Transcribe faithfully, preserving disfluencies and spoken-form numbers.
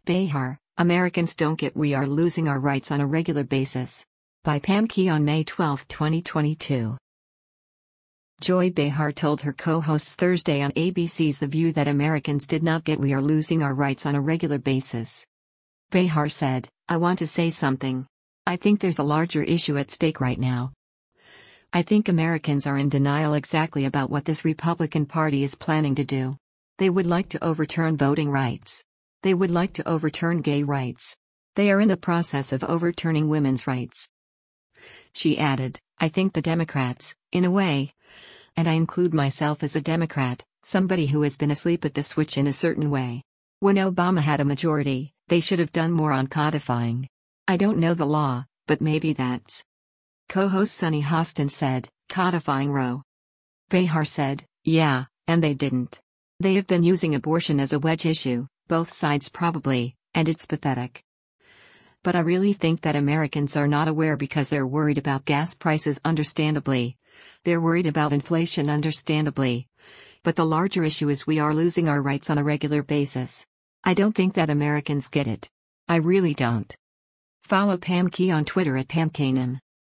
Behar, Americans don't get we are losing our rights on a regular basis. By Pam Key on May twelfth, twenty twenty-two. Joy Behar told her co-hosts Thursday on A B C's The View that Americans did not get we are losing our rights on a regular basis. Behar said, "I want to say something. I think there's a larger issue at stake right now. I think Americans are in denial exactly about what this Republican Party is planning to do. They would like to overturn voting rights. They would like to overturn gay rights. They are in the process of overturning women's rights." She added, "I think the Democrats, in a way, and I include myself as a Democrat, somebody who has been asleep at the switch in a certain way. When Obama had a majority, they should have done more on codifying. I don't know the law, but maybe that's." Co-host Sunny Hostin said, "Codifying Roe." Behar said, "Yeah, and they didn't. They have been using abortion as a wedge issue, both sides probably, and it's pathetic. But I really think that Americans are not aware because they're worried about gas prices understandably. They're worried about inflation understandably. But the larger issue is we are losing our rights on a regular basis. I don't think that Americans get it. I really don't." Follow Pam Key on Twitter at Pam Kanem.